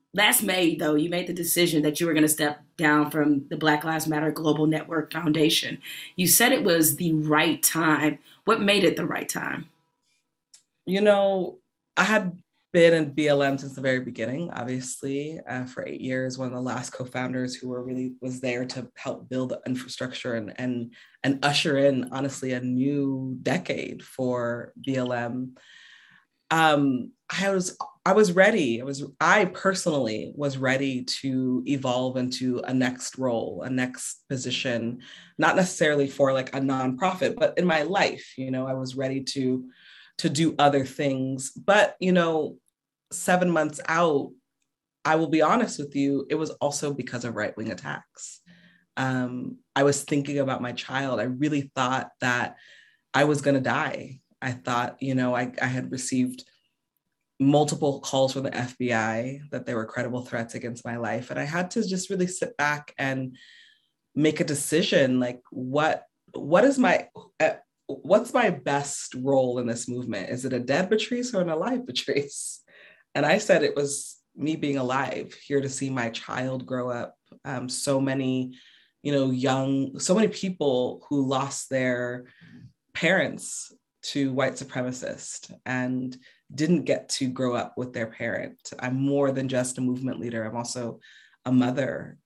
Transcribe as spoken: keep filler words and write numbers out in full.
Last May, though, you made the decision that you were going to step down from the Black Lives Matter Global Network Foundation. You said it was the right time. What made it the right time? You know, I had been in B L M since the very beginning, obviously, uh, for eight years, one of the last co-founders who were really was there to help build the infrastructure and and and usher in, honestly, a new decade for B L M. Um, I was I was ready. I was I personally was ready to evolve into a next role, a next position, not necessarily for like a nonprofit, but in my life, you know, I was ready to to do other things. But, you know, seven months out, I will be honest with you, it was also because of right-wing attacks. Um, I was thinking about my child. I really thought that I was going to die. I thought, you know, I, I had received multiple calls from the F B I that there were credible threats against my life. And I had to just really sit back and make a decision like, what what is my uh, what's my best role in this movement? Is it a dead Patrice or an alive Patrice? And I said it was me being alive, here to see my child grow up. Um, so many, you know, young, so many people who lost their parents to white supremacists and didn't get to grow up with their parent. I'm more than just a movement leader. I'm also a mother.